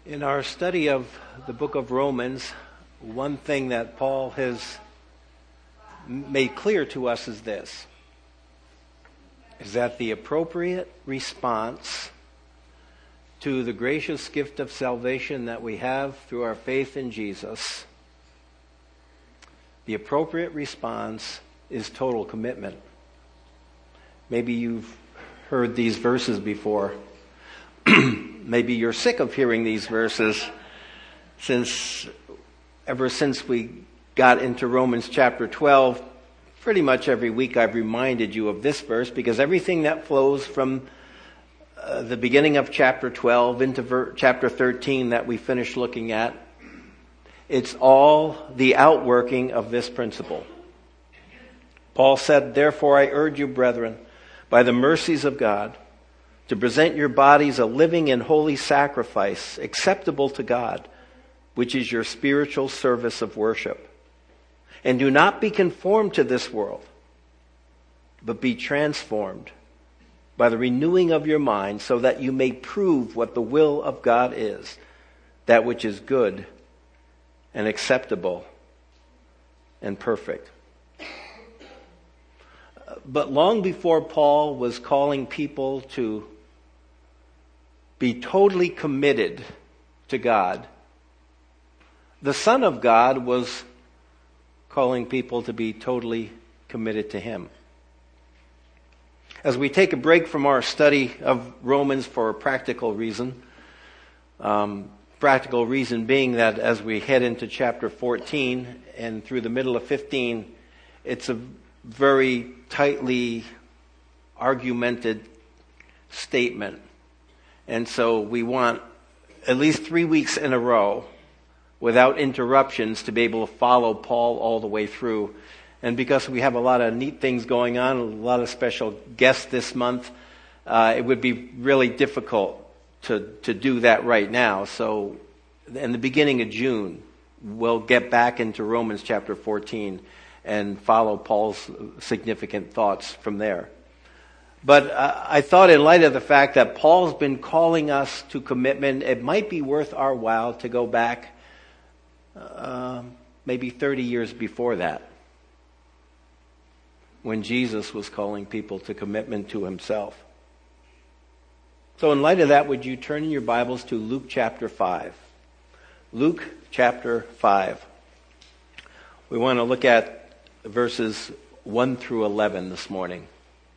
In our study of the book of Romans, one thing that Paul has made clear to us is this, is that the appropriate response to the gracious gift of salvation that we have through our faith in Jesus, the appropriate response is total commitment. Maybe you've heard these verses before. Maybe you're sick of hearing these verses ever since we got into Romans chapter 12. Pretty much every week I've reminded you of this verse because everything that flows from the beginning of chapter 12 into chapter 13 that we finished looking at, it's all the outworking of this principle. Paul said, "Therefore I urge you, brethren, by the mercies of God, to present your bodies a living and holy sacrifice, acceptable to God, which is your spiritual service of worship. And do not be conformed to this world, but be transformed by the renewing of your mind, so that you may prove what the will of God is, that which is good and acceptable and perfect." But long before Paul was calling people to be totally committed to God, the Son of God was calling people to be totally committed to Him. As we take a break from our study of Romans for a practical reason being that as we head into chapter 14 and through the middle of 15, it's a very tightly argumented statement. And so we want at least 3 weeks in a row without interruptions to be able to follow Paul all the way through. And because we have a lot of neat things going on, a lot of special guests this month, it would be really difficult to do that right now. So in the beginning of June, we'll get back into Romans chapter 14 and follow Paul's significant thoughts from there. But I thought in light of the fact that Paul's been calling us to commitment, it might be worth our while to go back maybe 30 years before that, when Jesus was calling people to commitment to Himself. So in light of that, would you turn in your Bibles to Luke chapter 5? Luke chapter 5. We want to look at verses 1 through 11 this morning.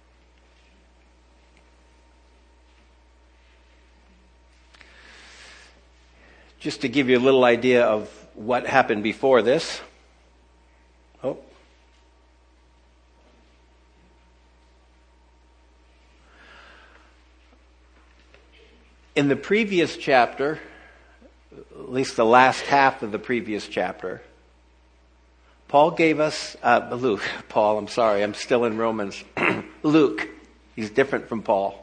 Just to give you a little idea of what happened before this. In the previous chapter, at least the last half of the previous chapter, Paul gave us, I'm still in Romans. Luke, he's different from Paul.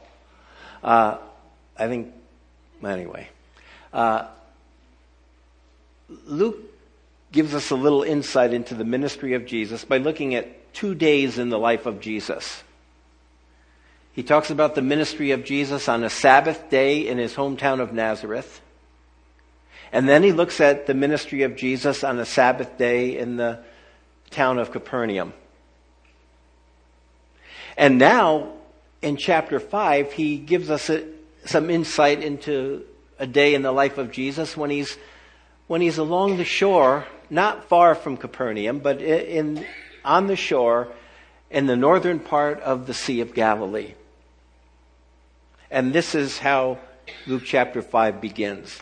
Luke gives us a little insight into the ministry of Jesus by looking at 2 days in the life of Jesus. He talks about the ministry of Jesus on a Sabbath day in his hometown of Nazareth. And then he looks at the ministry of Jesus on a Sabbath day in the town of Capernaum. And now, in chapter 5, he gives us some insight into a day in the life of Jesus when he's along the shore, not far from Capernaum, but on the shore in the northern part of the Sea of Galilee. And this is how Luke chapter 5 begins.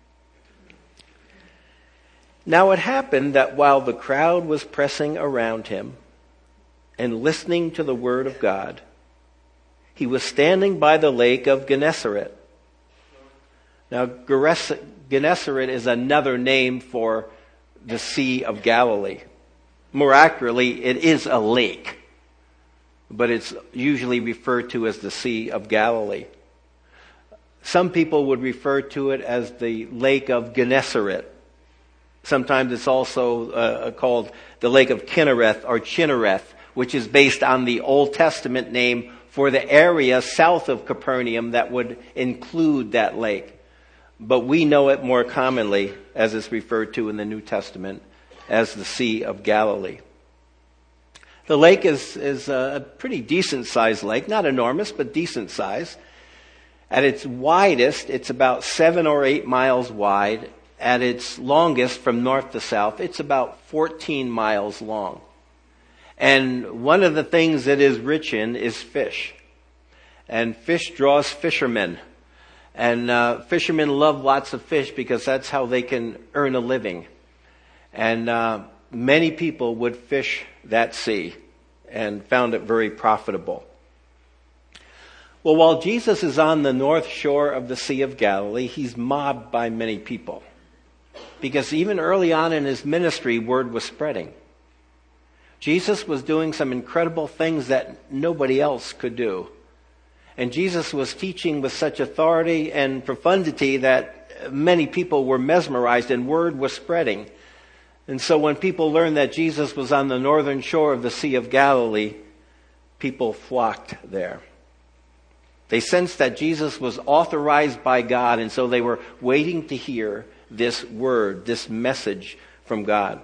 "Now it happened that while the crowd was pressing around him and listening to the word of God, he was standing by the lake of Gennesaret." Now, Gennesaret is another name for the Sea of Galilee. More accurately, it is a lake, but it's usually referred to as the Sea of Galilee. Some people would refer to it as the Lake of Gennesaret. Sometimes it's also called the Lake of Kinnereth or Chinnereth, which is based on the Old Testament name for the area south of Capernaum that would include that lake. but we know it more commonly, as it's referred to in the New Testament, as the Sea of Galilee. The lake is a pretty decent-sized lake, not enormous, but decent size. At its widest, it's about 7 or 8 miles wide. At its longest, from north to south, it's about 14 miles long. And one of the things it is rich in is fish. And fish draws fishermen. And fishermen love lots of fish because that's how they can earn a living. And many people would fish that sea and found it very profitable. Well, while Jesus is on the north shore of the Sea of Galilee, he's mobbed by many people. Because even early on in his ministry, word was spreading. Jesus was doing some incredible things that nobody else could do. And Jesus was teaching with such authority and profundity that many people were mesmerized and word was spreading. And so when people learned that Jesus was on the northern shore of the Sea of Galilee, people flocked there. They sensed that Jesus was authorized by God, and so they were waiting to hear this word, this message from God.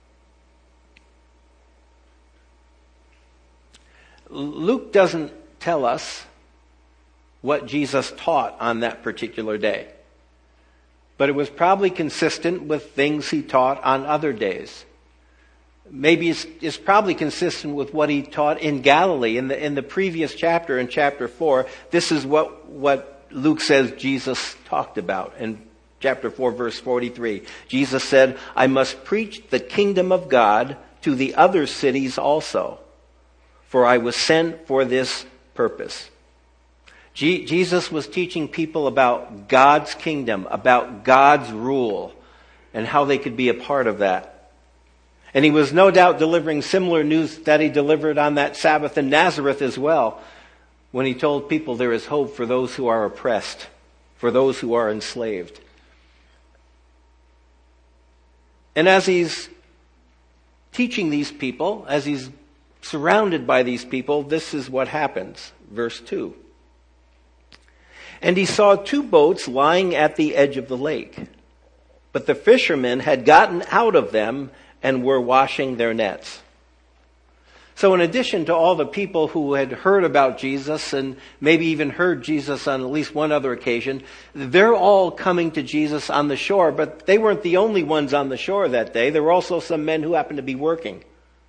Luke doesn't tell us what Jesus taught on that particular day, but it was probably consistent with things he taught on other days. Maybe it's probably consistent with what he taught in Galilee. In the previous chapter, in chapter 4, this is what Luke says Jesus talked about. In chapter 4, verse 43, Jesus said, "I must preach the kingdom of God to the other cities also, for I was sent for this purpose." Jesus was teaching people about God's kingdom, about God's rule, and how they could be a part of that. And he was no doubt delivering similar news that he delivered on that Sabbath in Nazareth as well, when he told people there is hope for those who are oppressed, for those who are enslaved. And as he's teaching these people, as he's surrounded by these people, this is what happens. Verse 2. "And he saw 2 boats lying at the edge of the lake, but the fishermen had gotten out of them and were washing their nets." So in addition to all the people who had heard about Jesus and maybe even heard Jesus on at least one other occasion, they're all coming to Jesus on the shore, but they weren't the only ones on the shore that day. There were also some men who happened to be working.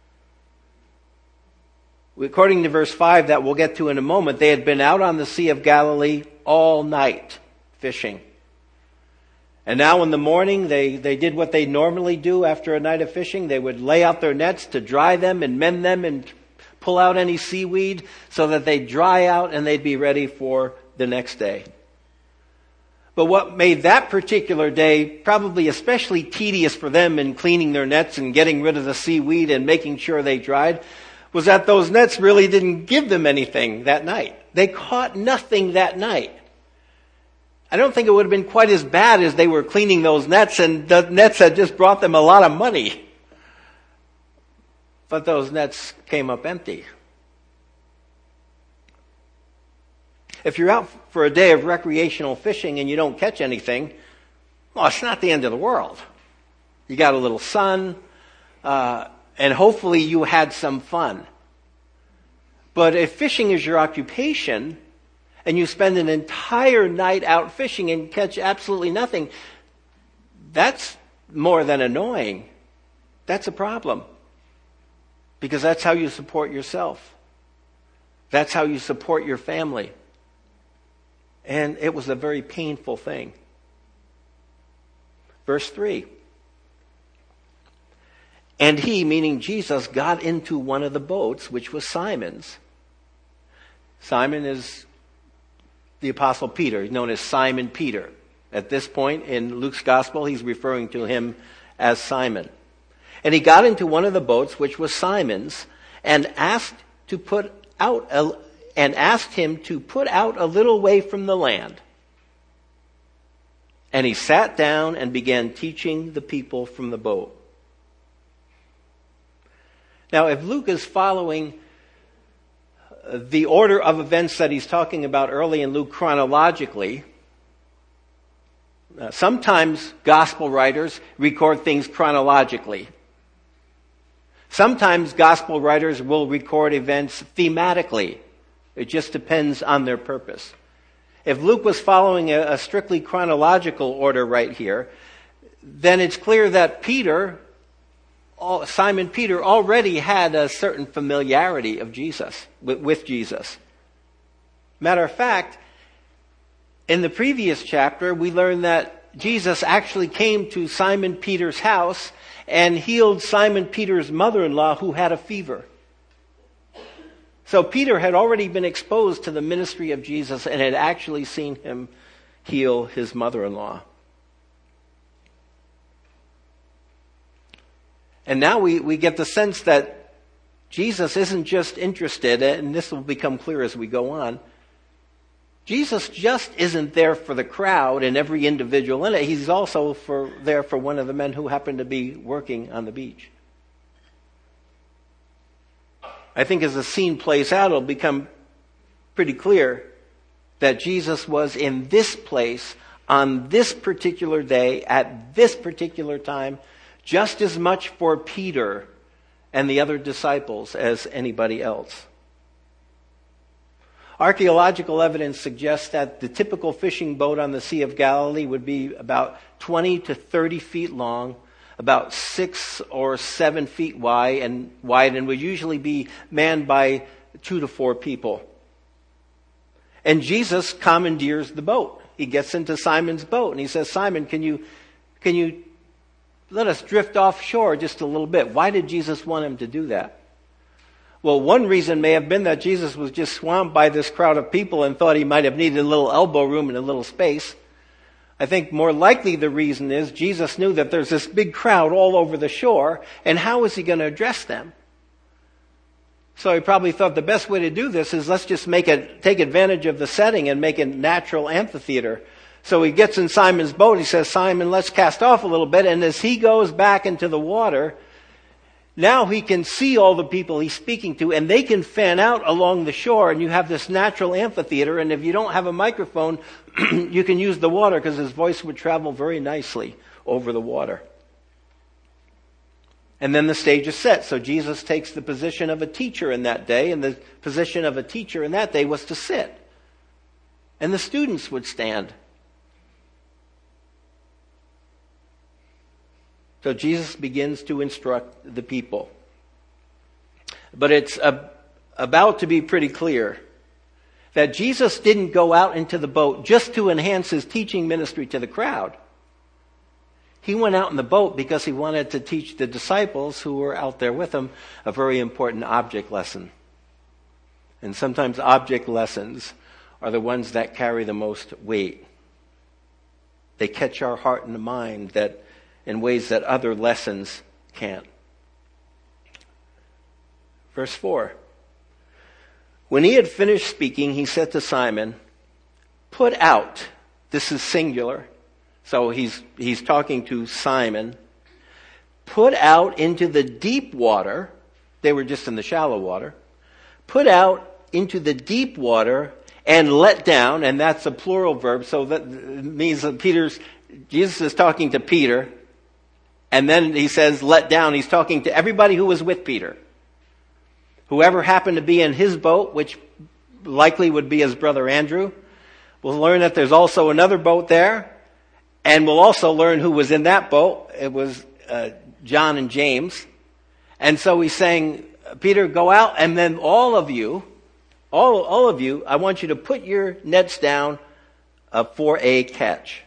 According to verse 5 that we'll get to in a moment, they had been out on the Sea of Galilee all night fishing. And now in the morning, they did what they normally do after a night of fishing. They would lay out their nets to dry them and mend them and pull out any seaweed so that they'd dry out and they'd be ready for the next day. But what made that particular day probably especially tedious for them in cleaning their nets and getting rid of the seaweed and making sure they dried was that those nets really didn't give them anything that night. They caught nothing that night. I don't think it would have been quite as bad as they were cleaning those nets and the nets had just brought them a lot of money. But those nets came up empty. If you're out for a day of recreational fishing and you don't catch anything, well, it's not the end of the world. You got a little sun, and hopefully you had some fun. But if fishing is your occupation, and you spend an entire night out fishing and catch absolutely nothing, that's more than annoying. That's a problem. Because that's how you support yourself. That's how you support your family. And it was a very painful thing. Verse 3. "And he," meaning Jesus, "got into one of the boats, which was Simon's." Simon is the Apostle Peter. He's known as Simon Peter. At this point in Luke's Gospel, he's referring to him as Simon. "And he got into one of the boats, which was Simon's, and asked him to put out a little way from the land. And he sat down and began teaching the people from the boat." Now, if Luke is following the order of events that he's talking about early in Luke chronologically, Sometimes gospel writers record things chronologically. Sometimes gospel writers will record events thematically. It just depends on their purpose. If Luke was following a strictly chronological order right here, then it's clear that Simon Peter already had a certain familiarity of Jesus, with Jesus. Matter of fact, in the previous chapter, we learned that Jesus actually came to Simon Peter's house and healed Simon Peter's mother-in-law who had a fever. So Peter had already been exposed to the ministry of Jesus and had actually seen him heal his mother-in-law. And now we get the sense that Jesus isn't just interested, and this will become clear as we go on, Jesus just isn't there for the crowd and every individual in it. He's also there for one of the men who happened to be working on the beach. I think as the scene plays out, it'll become pretty clear that Jesus was in this place on this particular day at this particular time, just as much for Peter and the other disciples as anybody else. Archaeological evidence suggests that the typical fishing boat on the Sea of Galilee would be about 20 to 30 feet long, about 6 or 7 feet wide, and would usually be manned by 2 to 4 people. And Jesus commandeers the boat. He gets into Simon's boat and he says, "Simon, can you let us drift offshore just a little bit?" Why did Jesus want him to do that? Well, one reason may have been that Jesus was just swamped by this crowd of people and thought he might have needed a little elbow room and a little space. I think more likely the reason is Jesus knew that there's this big crowd all over the shore, and how is he going to address them? So he probably thought the best way to do this is let's just take advantage of the setting and make a natural amphitheater. So he gets in Simon's boat. He says, "Simon, let's cast off a little bit." And as he goes back into the water, now he can see all the people he's speaking to, and they can fan out along the shore, and you have this natural amphitheater. And if you don't have a microphone, you can use the water because his voice would travel very nicely over the water. And then the stage is set. So Jesus takes the position of a teacher in that day, and the position of a teacher in that day was to sit. And the students would stand. So Jesus begins to instruct the people. But it's about to be pretty clear that Jesus didn't go out into the boat just to enhance his teaching ministry to the crowd. He went out in the boat because he wanted to teach the disciples who were out there with him a very important object lesson. And sometimes object lessons are the ones that carry the most weight. They catch our heart and mind in ways that other lessons can't. Verse 4. When he had finished speaking, he said to Simon, "Put out." This is singular. So he's talking to Simon. "Put out into the deep water." They were just in the shallow water. "Put out into the deep water and let down." And that's a plural verb. So that means that Jesus is talking to Peter. And then he says, "let down." He's talking to everybody who was with Peter. Whoever happened to be in his boat, which likely would be his brother Andrew. We'll learn that there's also another boat there. And we'll also learn who was in that boat. It was John and James. And so he's saying, "Peter, go out, and then all of you, I want you to put your nets down for a catch."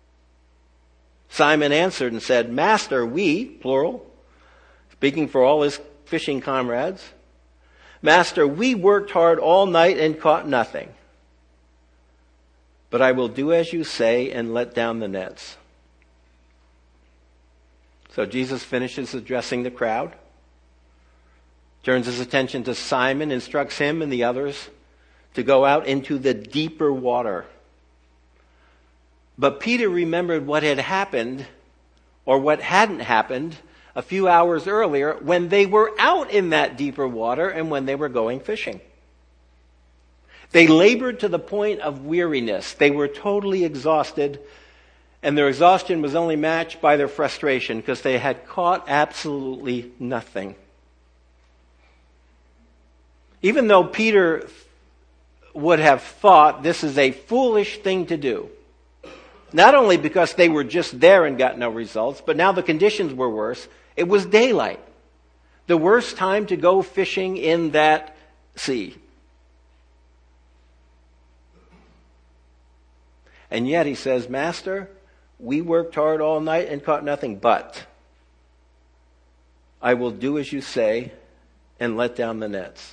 Simon answered and said, "Master, we," plural, speaking for all his fishing comrades, "Master, we worked hard all night and caught nothing. But I will do as you say and let down the nets." So Jesus finishes addressing the crowd, turns his attention to Simon, instructs him and the others to go out into the deeper water. But Peter remembered what had happened, or what hadn't happened, a few hours earlier when they were out in that deeper water and when they were going fishing. They labored to the point of weariness. They were totally exhausted. And their exhaustion was only matched by their frustration because they had caught absolutely nothing. Even though Peter would have thought this is a foolish thing to do, not only because they were just there and got no results, but now the conditions were worse. It was daylight. The worst time to go fishing in that sea. And yet he says, Master, we worked hard all night and caught nothing, but I will do as you say and let down the nets.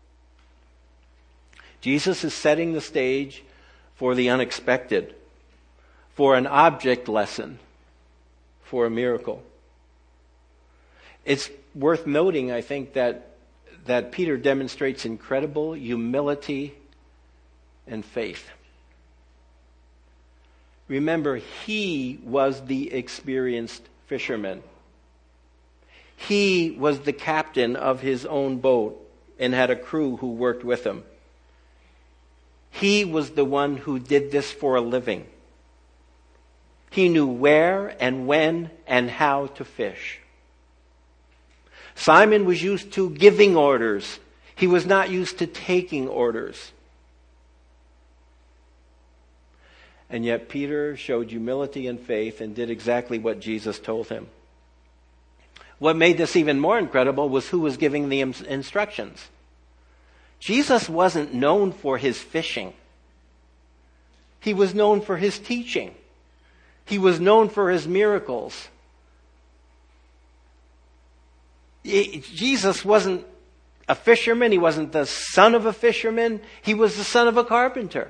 Jesus is setting the stage for the unexpected, for an object lesson, for a miracle. It's worth noting, I think, that Peter demonstrates incredible humility and faith. Remember, he was the experienced fisherman. He was the captain of his own boat and had a crew who worked with him. He was the one who did this for a living. He knew where and when and how to fish. Simon was used to giving orders. He was not used to taking orders. And yet Peter showed humility and faith and did exactly what Jesus told him. What made this even more incredible was who was giving the instructions. Jesus wasn't known for his fishing. He was known for his teaching. He was known for his miracles. Jesus wasn't a fisherman. He wasn't the son of a fisherman. He was the son of a carpenter.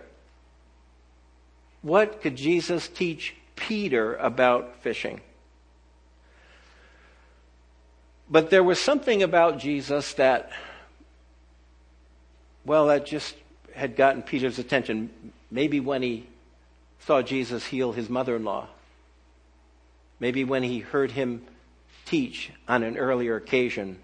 What could Jesus teach Peter about fishing? But there was something about Jesus that just had gotten Peter's attention. Maybe when he saw Jesus heal his mother-in-law. Maybe when he heard him teach on an earlier occasion.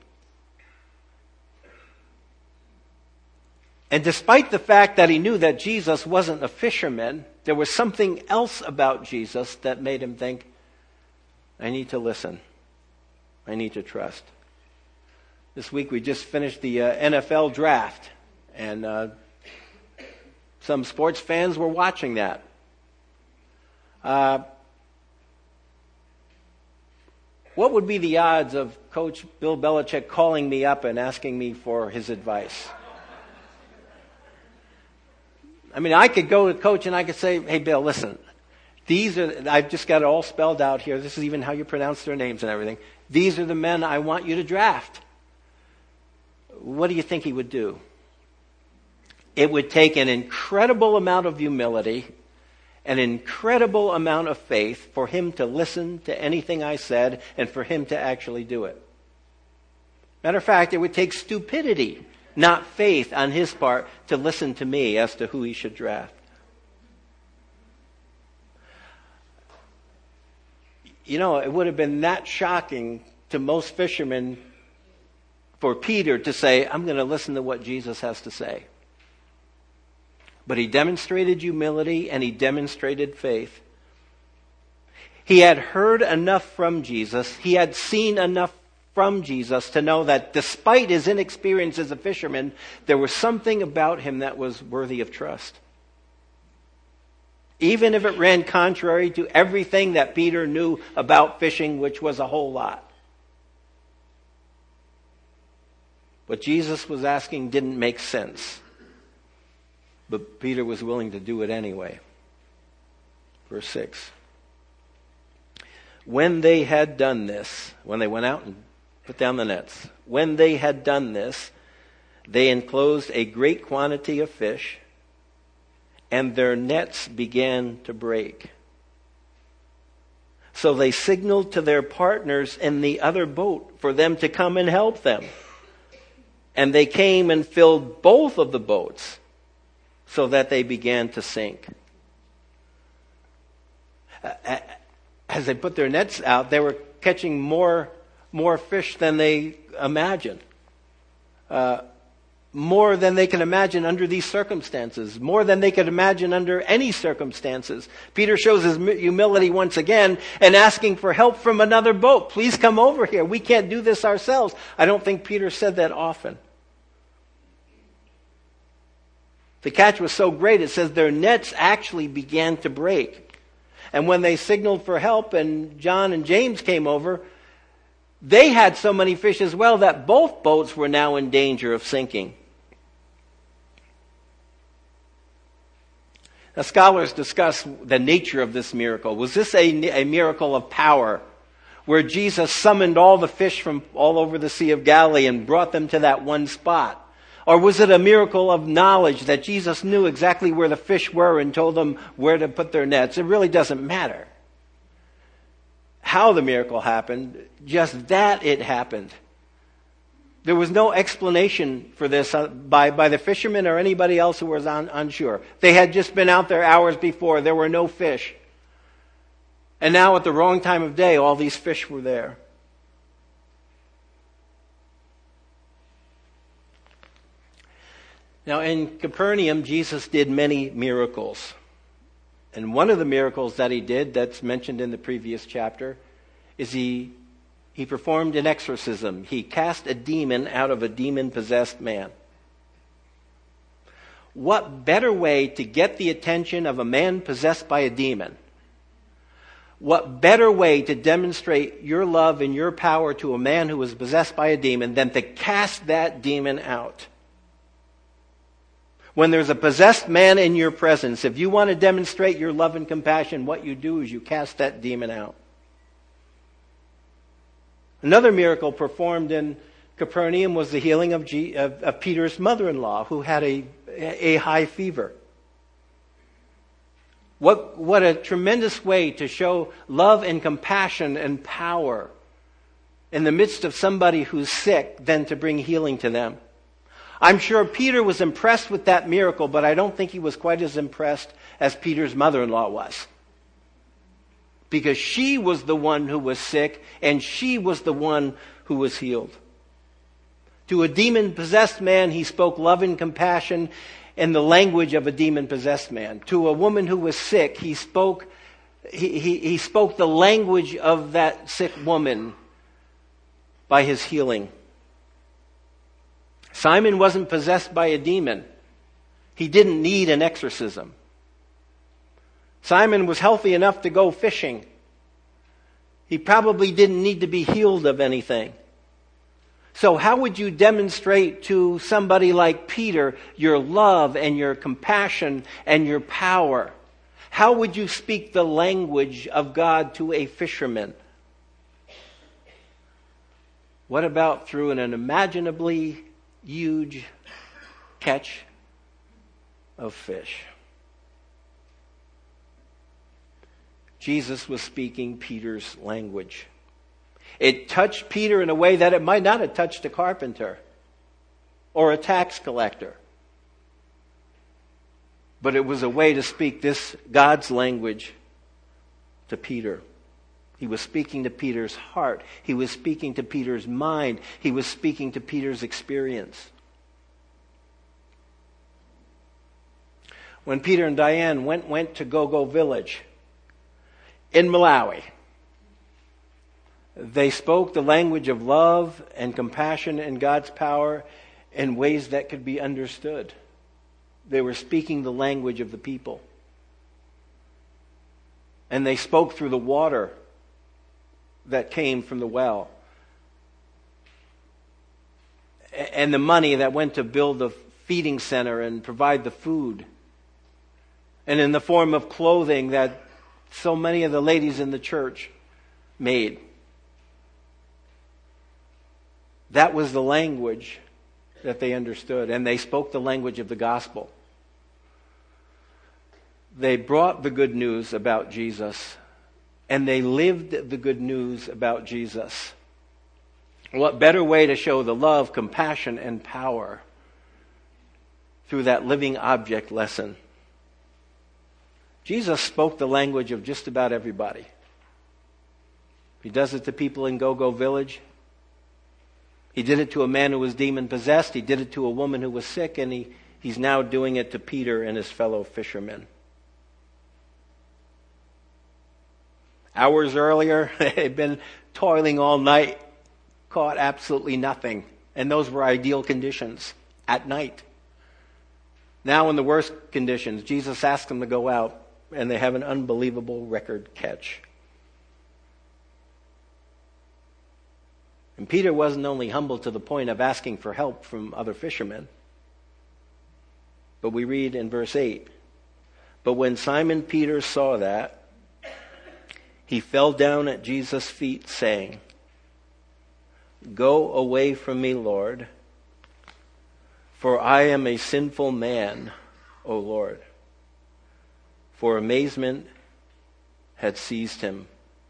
And despite the fact that he knew that Jesus wasn't a fisherman, there was something else about Jesus that made him think, I need to listen. I need to trust. This week we just finished the NFL draft, and some sports fans were watching that. What would be the odds of Coach Bill Belichick calling me up and asking me for his advice? I mean, I could go to Coach and I could say, hey, Bill, listen, I've just got it all spelled out here. This is even how you pronounce their names and everything. These are the men I want you to draft. What do you think he would do? It would take an incredible amount of humility, an incredible amount of faith for him to listen to anything I said and for him to actually do it. Matter of fact, it would take stupidity, not faith on his part, to listen to me as to who he should draft. You know, it would have been that shocking to most fishermen for Peter to say, I'm going to listen to what Jesus has to say. But he demonstrated humility and he demonstrated faith. He had heard enough from Jesus. He had seen enough from Jesus to know that despite his inexperience as a fisherman, there was something about him that was worthy of trust. Even if it ran contrary to everything that Peter knew about fishing, which was a whole lot. What Jesus was asking didn't make sense. But Peter was willing to do it anyway. Verse 6. When they had done this, when they went out and put down the nets, when they had done this, they enclosed a great quantity of fish, and their nets began to break. So they signaled to their partners in the other boat for them to come and help them. And they came and filled both of the boats, so that they began to sink. As they put their nets out, they were catching more fish than they imagined. more than they can imagine under these circumstances, more than they could imagine under any circumstances. Peter shows his humility once again and asking for help from another boat. Please come over here. We can't do this ourselves. I don't think Peter said that often. The catch was so great, it says their nets actually began to break. And when they signaled for help and John and James came over, they had so many fish as well that both boats were now in danger of sinking. Now, scholars discuss the nature of this miracle. Was this a miracle of power, where Jesus summoned all the fish from all over the Sea of Galilee and brought them to that one spot? Or was it a miracle of knowledge that Jesus knew exactly where the fish were and told them where to put their nets? It really doesn't matter how the miracle happened, just that it happened. There was no explanation for this by the fishermen or anybody else who was unsure. They had just been out there hours before. There were no fish. And now at the wrong time of day, all these fish were there. Now in Capernaum, Jesus did many miracles. And one of the miracles that he did, that's mentioned in the previous chapter, is he performed an exorcism. He cast a demon out of a demon-possessed man. What better way to get the attention of a man possessed by a demon? What better way to demonstrate your love and your power to a man who was possessed by a demon than to cast that demon out? When there's a possessed man in your presence, if you want to demonstrate your love and compassion, what you do is you cast that demon out. Another miracle performed in Capernaum was the healing of Peter's mother-in-law, who had a high fever. What a tremendous way to show love and compassion and power in the midst of somebody who's sick than to bring healing to them. I'm sure Peter was impressed with that miracle, but I don't think he was quite as impressed as Peter's mother-in-law was. Because she was the one who was sick, and she was the one who was healed. To a demon-possessed man, he spoke love and compassion in the language of a demon-possessed man. To a woman who was sick, he spoke the language of that sick woman by his healing. Simon wasn't possessed by a demon. He didn't need an exorcism. Simon was healthy enough to go fishing. He probably didn't need to be healed of anything. So how would you demonstrate to somebody like Peter your love and your compassion and your power? How would you speak the language of God to a fisherman? What about through an unimaginably huge catch of fish? Jesus was speaking Peter's language. It touched Peter in a way that it might not have touched a carpenter or a tax collector. But it was a way to speak this God's language to Peter. He was speaking to Peter's heart. He was speaking to Peter's mind. He was speaking to Peter's experience. When Peter and Diane went to Gogo Village in Malawi, they spoke the language of love and compassion and God's power in ways that could be understood. They were speaking the language of the people. And they spoke through the water that came from the well. And the money that went to build the feeding center and provide the food. And in the form of clothing that so many of the ladies in the church made. That was the language that they understood. And they spoke the language of the gospel. They brought the good news about Jesus. And they lived the good news about Jesus. What better way to show the love, compassion, and power through that living object lesson? Jesus spoke the language of just about everybody. He does it to people in Gogo Village. He did it to a man who was demon-possessed. He did it to a woman who was sick, and he's now doing it to Peter and his fellow fishermen. Hours earlier, they'd been toiling all night, caught absolutely nothing. And those were ideal conditions at night. Now in the worst conditions, Jesus asks them to go out, and they have an unbelievable record catch. And Peter wasn't only humble to the point of asking for help from other fishermen, but we read in verse 8, "But when Simon Peter saw that, he fell down at Jesus' feet, saying, 'Go away from me, Lord, for I am a sinful man, O Lord.' For amazement had seized him."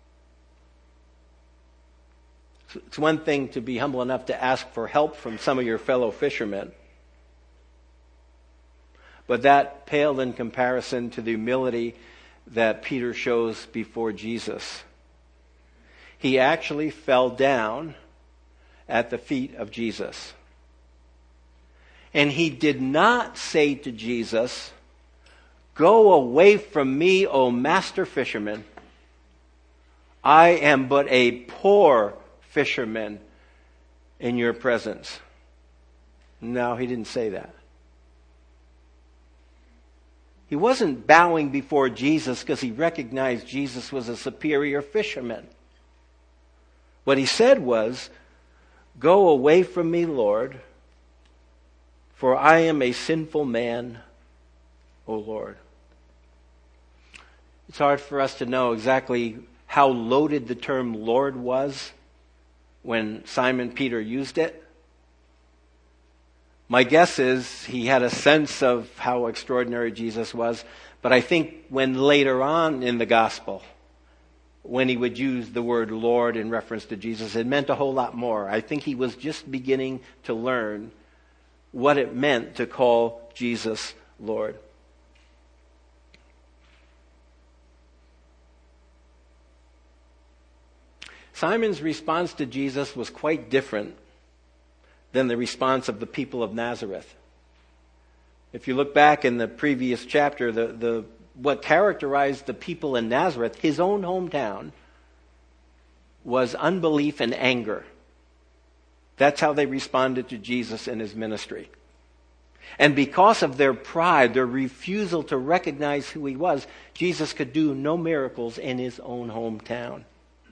It's one thing to be humble enough to ask for help from some of your fellow fishermen, but that paled in comparison to the humility that Peter shows before Jesus. He actually fell down at the feet of Jesus. And he did not say to Jesus, "Go away from me, O master fisherman. I am but a poor fisherman in your presence." No, he didn't say that. He wasn't bowing before Jesus because he recognized Jesus was a superior fisherman. What he said was, "Go away from me, Lord, for I am a sinful man, O Lord." It's hard for us to know exactly how loaded the term Lord was when Simon Peter used it. My guess is he had a sense of how extraordinary Jesus was, but I think when later on in the gospel, when he would use the word Lord in reference to Jesus, it meant a whole lot more. I think he was just beginning to learn what it meant to call Jesus Lord. Simon's response to Jesus was quite different than the response of the people of Nazareth. If you look back in the previous chapter, what characterized the people in Nazareth, his own hometown, was unbelief and anger. That's how they responded to Jesus in his ministry. And because of their pride, their refusal to recognize who he was, Jesus could do no miracles in his own hometown.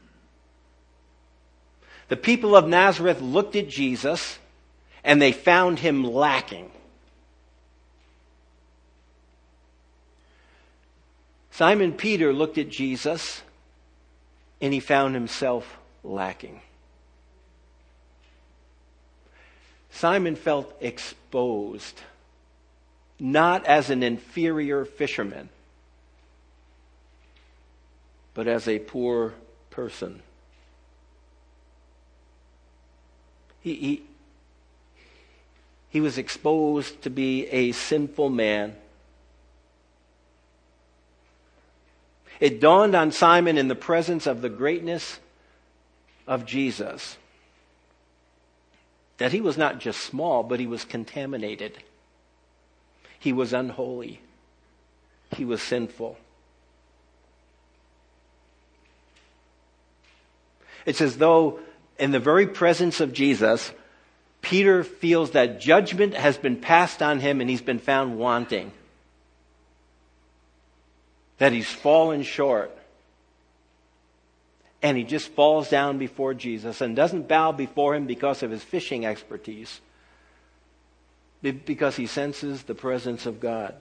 The people of Nazareth looked at Jesus and they found him lacking. Simon Peter looked at Jesus and he found himself lacking. Simon felt exposed, not as an inferior fisherman, but as a poor person. He was exposed to be a sinful man. It dawned on Simon in the presence of the greatness of Jesus that he was not just small, but he was contaminated. He was unholy. He was sinful. It's as though in the very presence of Jesus, Peter feels that judgment has been passed on him and he's been found wanting. That he's fallen short. And he just falls down before Jesus and doesn't bow before him because of his fishing expertise, because he senses the presence of God.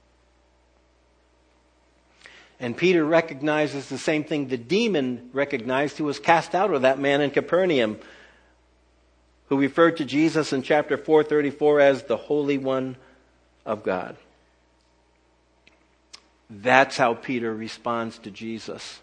And Peter recognizes the same thing the demon recognized who was cast out of that man in Capernaum, who referred to Jesus in chapter 4:34 as the Holy One of God. That's how Peter responds to Jesus.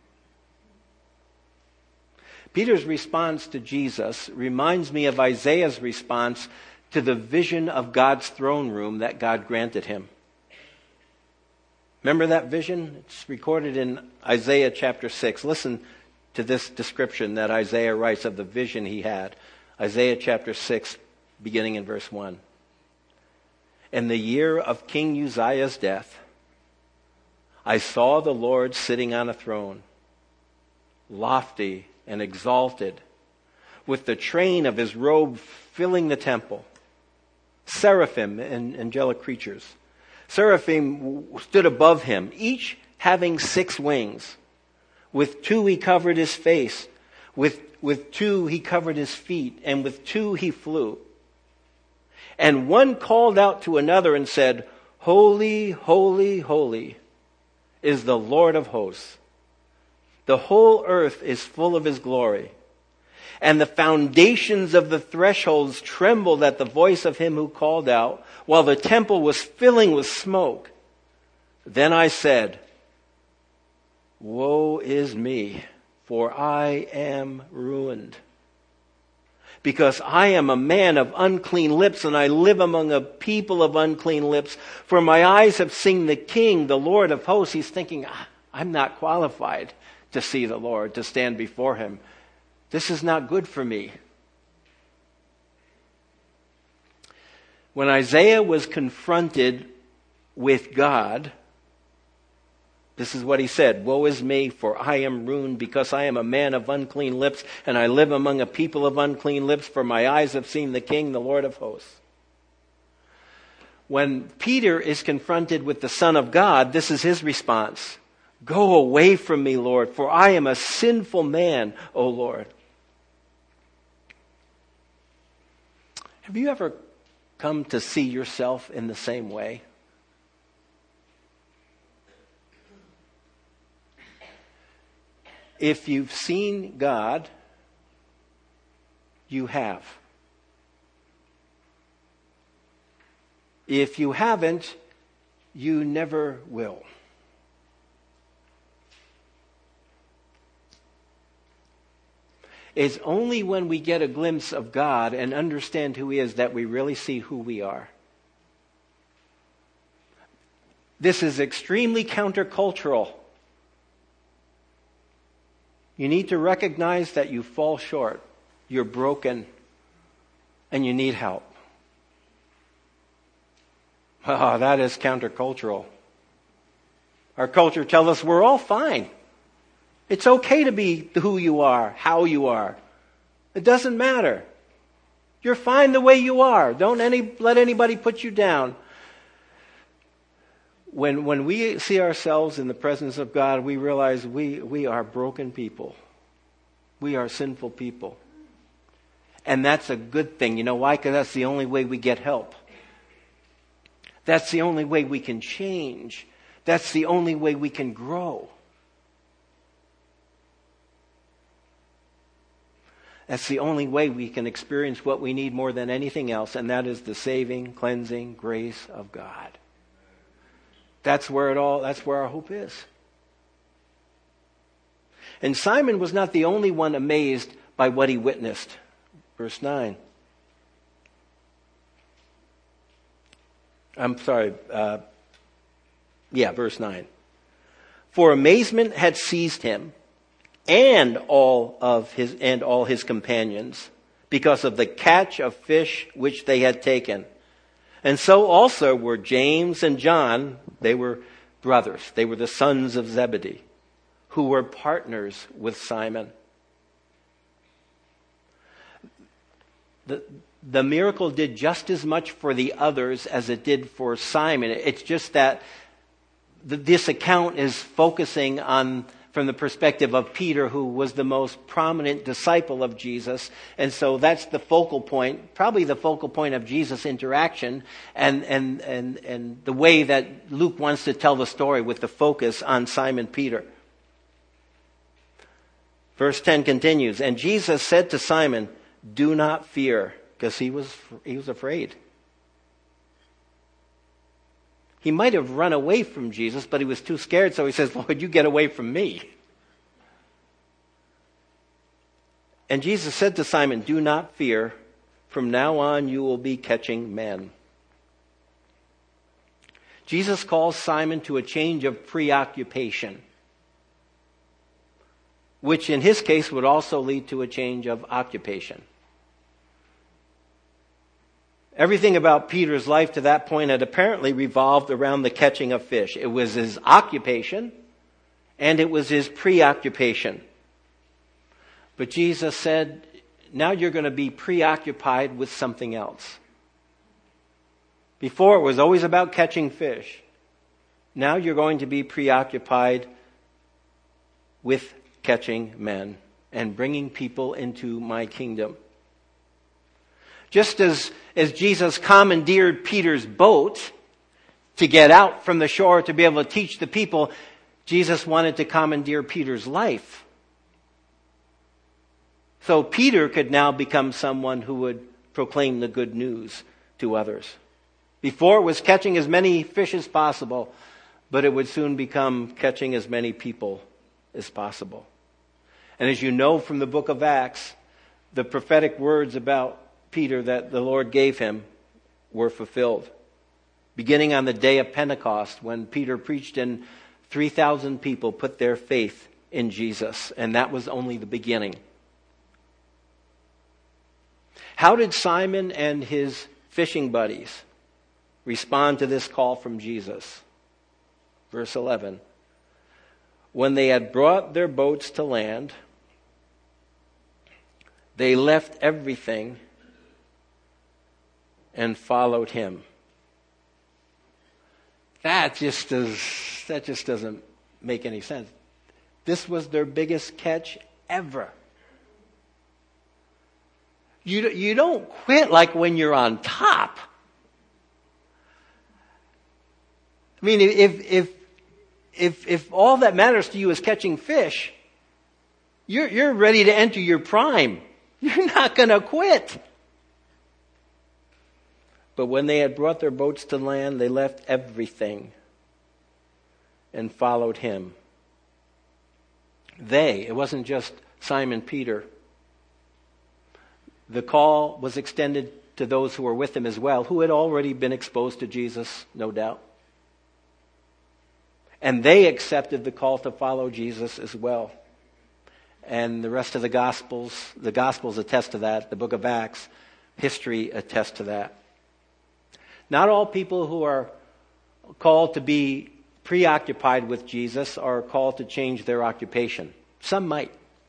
Peter's response to Jesus reminds me of Isaiah's response to the vision of God's throne room that God granted him. Remember that vision? It's recorded in Isaiah chapter 6. Listen to this description that Isaiah writes of the vision he had. Isaiah chapter 6, beginning in verse 1. In the year of King Uzziah's death, I saw the Lord sitting on a throne, lofty and exalted, with the train of his robe filling the temple. Seraphim and angelic creatures. Seraphim stood above him, each having 6 wings. With 2 he covered his face, with 2 he covered his feet, and with 2 he flew. And one called out to another and said, Holy, holy, holy is the Lord of hosts. The whole earth is full of his glory. And the foundations of the thresholds trembled at the voice of him who called out, while the temple was filling with smoke. Then I said, Woe is me, for I am ruined. Because I am a man of unclean lips, and I live among a people of unclean lips. For my eyes have seen the King, the Lord of hosts. He's thinking, I'm not qualified to see the Lord, to stand before him. This is not good for me. When Isaiah was confronted with God, this is what he said, Woe is me, for I am ruined, because I am a man of unclean lips, and I live among a people of unclean lips, for my eyes have seen the King, the Lord of hosts. When Peter is confronted with the Son of God, this is his response. Go away from me, Lord, for I am a sinful man, O Lord. Have you ever come to see yourself in the same way? If you've seen God, you have. If you haven't, you never will. It's only when we get a glimpse of God and understand who he is that we really see who we are. This is extremely countercultural. You need to recognize that you fall short, you're broken, and you need help. That is countercultural. Our culture tells us we're all fine. It's okay to be who you are, how you are. It doesn't matter. You're fine the way you are. Don't let anybody put you down. When we see ourselves in the presence of God, we realize we are broken people. We are sinful people. And that's a good thing. You know why? Because that's the only way we get help. That's the only way we can change. That's the only way we can grow. That's the only way we can experience what we need more than anything else, and that is the saving, cleansing grace of God. That's where our hope is. And Simon was not the only one amazed by what he witnessed. Verse 9. Verse 9. For amazement had seized him and all his companions because of the catch of fish which they had taken. And so also were James and John. They were brothers. They were the sons of Zebedee, who were partners with Simon. The miracle did just as much for the others as it did for Simon. It's just that this account is focusing on from the perspective of Peter, who was the most prominent disciple of Jesus. And so that's the focal point, probably the focal point of Jesus' interaction and the way that Luke wants to tell the story with the focus on Simon Peter. Verse 10 continues, and Jesus said to Simon, do not fear, because he was afraid. He might have run away from Jesus, but he was too scared, so he says, Lord, you get away from me. And Jesus said to Simon, do not fear. From now on, you will be catching men. Jesus calls Simon to a change of preoccupation, which in his case would also lead to a change of occupation. Everything about Peter's life to that point had apparently revolved around the catching of fish. It was his occupation, and it was his preoccupation. But Jesus said, now you're going to be preoccupied with something else. Before it was always about catching fish. Now you're going to be preoccupied with catching men and bringing people into my kingdom. Just as Jesus commandeered Peter's boat to get out from the shore to be able to teach the people, Jesus wanted to commandeer Peter's life. So Peter could now become someone who would proclaim the good news to others. Before it was catching as many fish as possible, but it would soon become catching as many people as possible. And as you know from the book of Acts, the prophetic words about Peter that the Lord gave him were fulfilled. Beginning on the day of Pentecost, when Peter preached and 3,000 people put their faith in Jesus. And that was only the beginning. How did Simon and his fishing buddies respond to this call from Jesus? Verse 11. When they had brought their boats to land, they left everything and followed him. That just doesn't make any sense. This was their biggest catch ever. You don't quit like when you're on top. I mean, if all that matters to you is catching fish, you're ready to enter your prime. You're not going to quit. But when they had brought their boats to land, they left everything and followed him. It wasn't just Simon Peter. The call was extended to those who were with him as well, who had already been exposed to Jesus, no doubt. And they accepted the call to follow Jesus as well. And the rest of the Gospels attest to that. The book of Acts, history attests to that. Not all people who are called to be preoccupied with Jesus are called to change their occupation. Some might.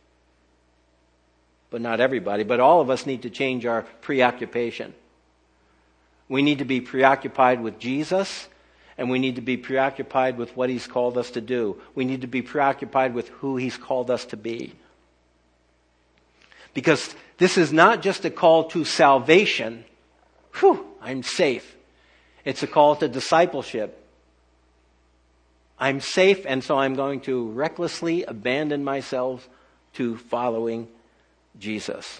But not everybody. But all of us need to change our preoccupation. We need to be preoccupied with Jesus, and we need to be preoccupied with what he's called us to do. We need to be preoccupied with who he's called us to be. Because this is not just a call to salvation. Whew, I'm safe. It's a call to discipleship. I'm safe, and so I'm going to recklessly abandon myself to following Jesus.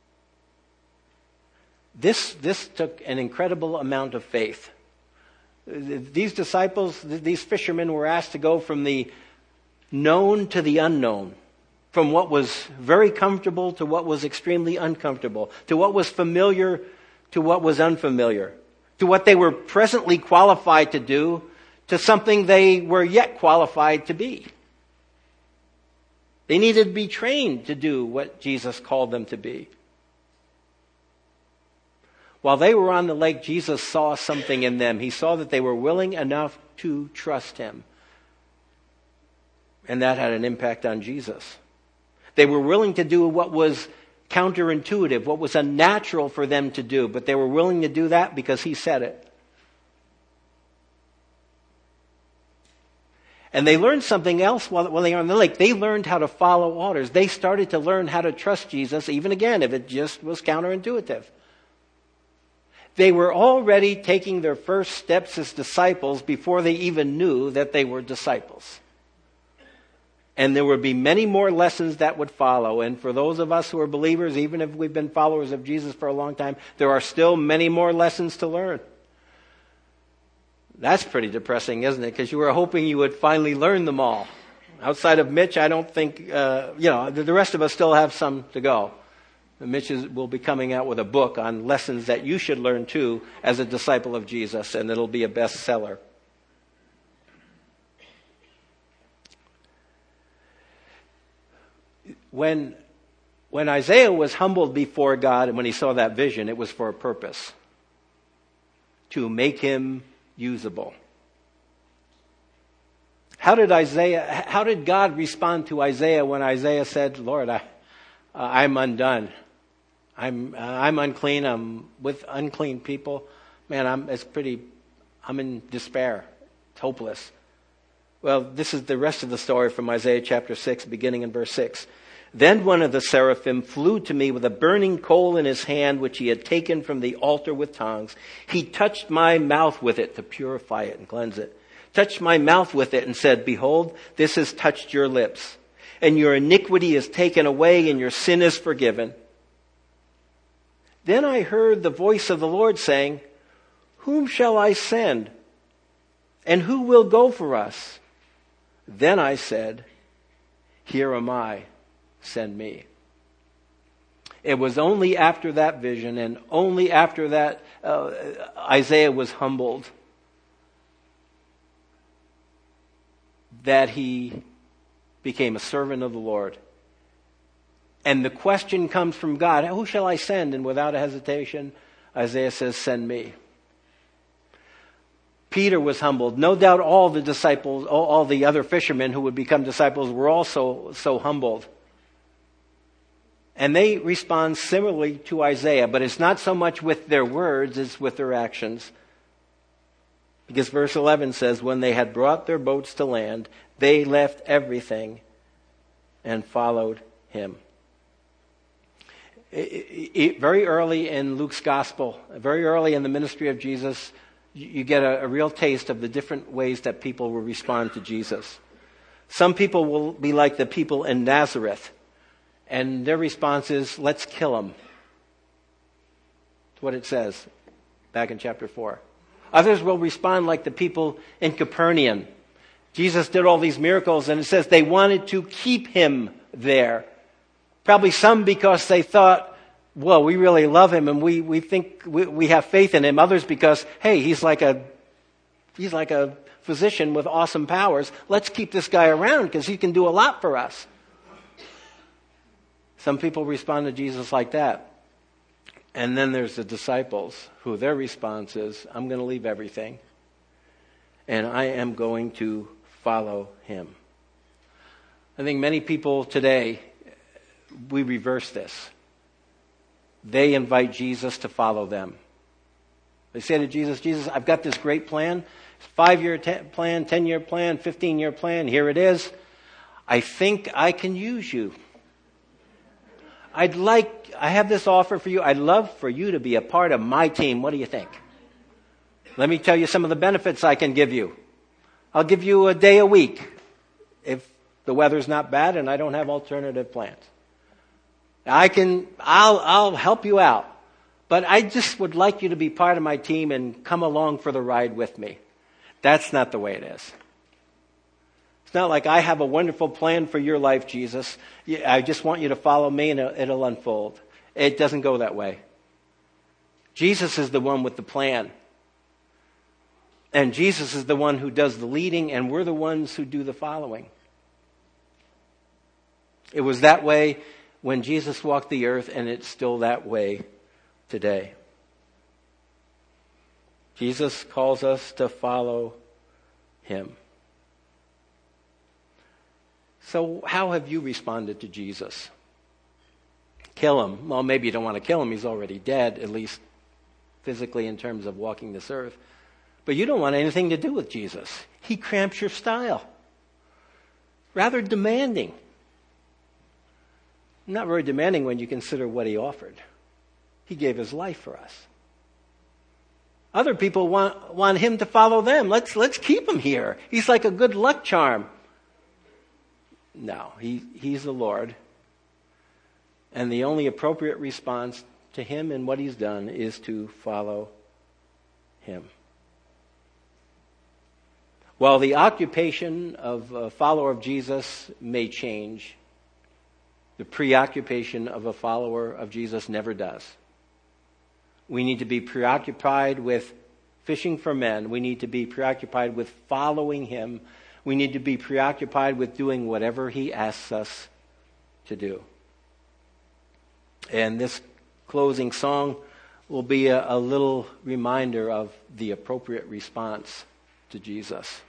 This took an incredible amount of faith. These disciples, these fishermen were asked to go from the known to the unknown, from what was very comfortable to what was extremely uncomfortable, to what was familiar to what was unfamiliar, to what they were presently qualified to do, to something they were yet qualified to be. They needed to be trained to do what Jesus called them to be. While they were on the lake, Jesus saw something in them. He saw that they were willing enough to trust him. And that had an impact on Jesus. They were willing to do what was counterintuitive, what was unnatural for them to do, but they were willing to do that because he said it. And they learned something else while they were on the lake. They learned how to follow orders. They started to learn how to trust Jesus, even again, if it just was counterintuitive. They were already taking their first steps as disciples before they even knew that they were disciples. And there would be many more lessons that would follow. And for those of us who are believers, even if we've been followers of Jesus for a long time, there are still many more lessons to learn. That's pretty depressing, isn't it? Because you were hoping you would finally learn them all. Outside of Mitch, I don't think, the rest of us still have some to go. Mitch will be coming out with a book on lessons that you should learn too as a disciple of Jesus, and it'll be a bestseller. When Isaiah was humbled before God and when he saw that vision, it was for a purpose. to make him usable. How did God respond to Isaiah when Isaiah said, Lord, I'm undone. I'm unclean. I'm with unclean people. Man, I'm in despair. It's hopeless. Well, this is the rest of the story from Isaiah chapter 6, beginning in verse 6. Then one of the seraphim flew to me with a burning coal in his hand, which he had taken from the altar with tongs. He touched my mouth with it to purify it and cleanse it. Touched my mouth with it and said, Behold, this has touched your lips, and your iniquity is taken away, and your sin is forgiven. Then I heard the voice of the Lord saying, Whom shall I send? And who will go for us? Then I said, Here am I, send me. It was only after that vision and only after that Isaiah was humbled that he became a servant of the Lord. And the question comes from God, who shall I send? And without a hesitation, Isaiah says, send me. Peter was humbled. No doubt all the disciples, all the other fishermen who would become disciples were also so humbled. And they respond similarly to Isaiah, but it's not so much with their words, it's with their actions. Because verse 11 says, when they had brought their boats to land, they left everything and followed him. Very early in Luke's gospel, very early in the ministry of Jesus, you get a real taste of the different ways that people will respond to Jesus. Some people will be like the people in Nazareth, and their response is, let's kill him. That's what it says back in chapter 4. Others will respond like the people in Capernaum. Jesus did all these miracles, and it says they wanted to keep him there. Probably some because they thought, well, we really love him and we think we have faith in him. Others because, hey, he's like a physician with awesome powers. Let's keep this guy around because he can do a lot for us. Some people respond to Jesus like that. And then there's the disciples who their response is, I'm going to leave everything and I am going to follow him. I think many people today, we reverse this. They invite Jesus to follow them. They say to Jesus, Jesus, I've got this great plan, 5-year plan, 10-year plan, 15-year plan. Here it is. I think I can use you. I have this offer for you. I'd love for you to be a part of my team. What do you think? Let me tell you some of the benefits I can give you. I'll give you a day a week if the weather's not bad and I don't have alternative plans. I'll help you out. But I just would like you to be part of my team and come along for the ride with me. That's not the way it is. It's not like I have a wonderful plan for your life, Jesus. I just want you to follow me and it'll unfold. It doesn't go that way. Jesus is the one with the plan. And Jesus is the one who does the leading, and we're the ones who do the following. It was that way when Jesus walked the earth, and it's still that way today. Jesus calls us to follow him. So how have you responded to Jesus? Kill him. Well, maybe you don't want to kill him. He's already dead, at least physically in terms of walking this earth. But you don't want anything to do with Jesus. He cramps your style. Rather demanding. Not very demanding when you consider what he offered. He gave his life for us. Other people want him to follow them. Let's keep him here. He's like a good luck charm. No, he's the Lord. And the only appropriate response to him and what he's done is to follow him. While the occupation of a follower of Jesus may change, the preoccupation of a follower of Jesus never does. We need to be preoccupied with fishing for men. We need to be preoccupied with following him. We need to be preoccupied with doing whatever he asks us to do. And this closing song will be a little reminder of the appropriate response to Jesus.